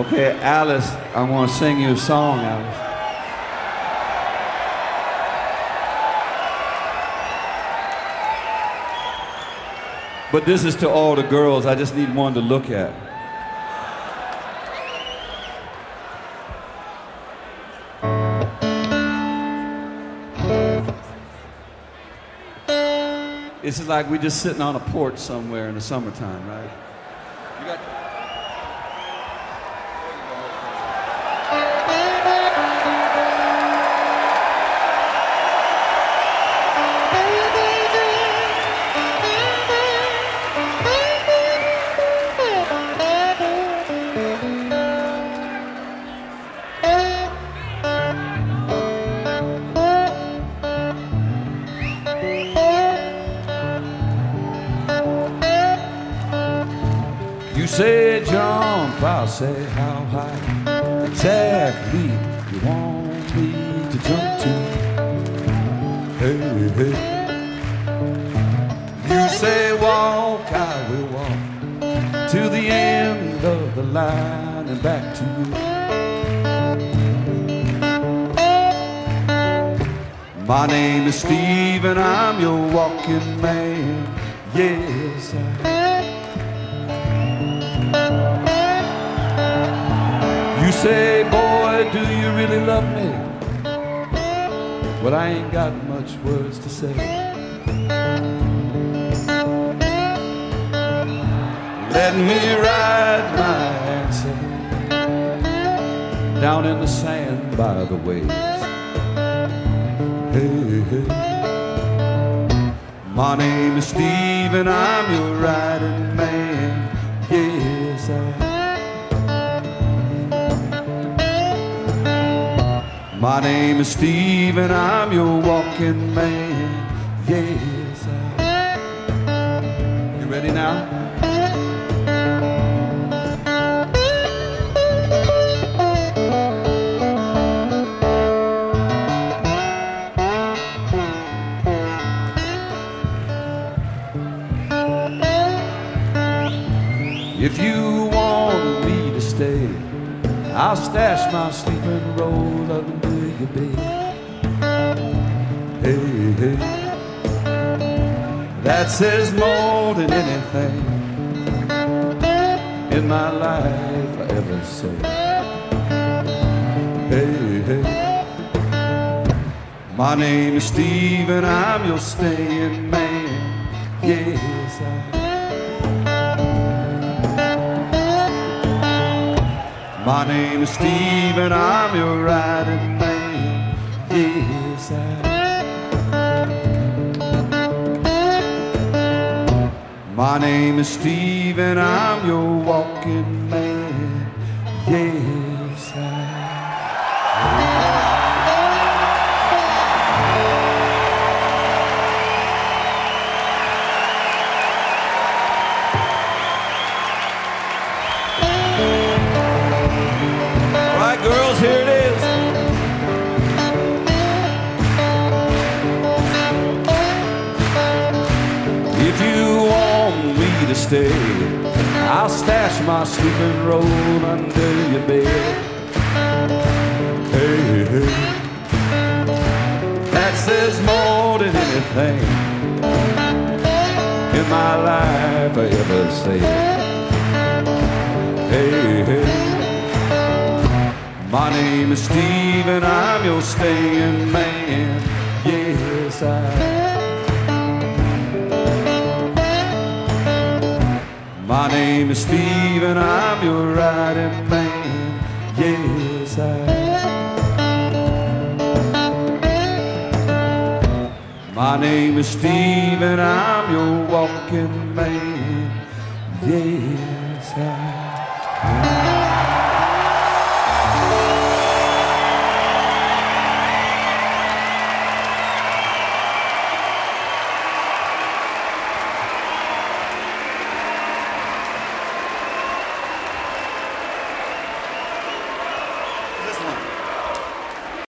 Okay, Alice, I want to sing you a song, Alice. But this is to all the girls. I just need one to look at. This is like we're just sitting on a porch somewhere in the summertime, right? You got... You say jump, I'll say how high exactly you want me to jump to. Hey, hey. You say walk, I will walk to the end of the line and back to you. My name is Steve and I'm your walking man. Yes, You say, boy, do you really love me? Well, I ain't got much words to say. Let me write my answer down in the sand by the waves. Hey, hey. My name is Steve and I'm your riding man. Yes, My name is Steve and I'm your walking man. Yes, You ready now? If you want me to stay, I'll stash my sleeping roll under your bed. Hey, hey, that says more than anything in my life I ever said. Hey, hey, my name is Steve and I'm your staying man. Yes, My name is Steve and I'm your riding man. Yes, My name is Steve and I'm your walking man. Yes, Girls, here it is. If you want me to stay, I'll stash my sleeping roll under your bed. Hey, hey, that says more than anything in my life I ever said. Hey, hey, my name is Steve and I'm your staying man. Yes, My name is Steve and I'm your riding man. Yes, My name is Steve and I'm your walking man. Yes,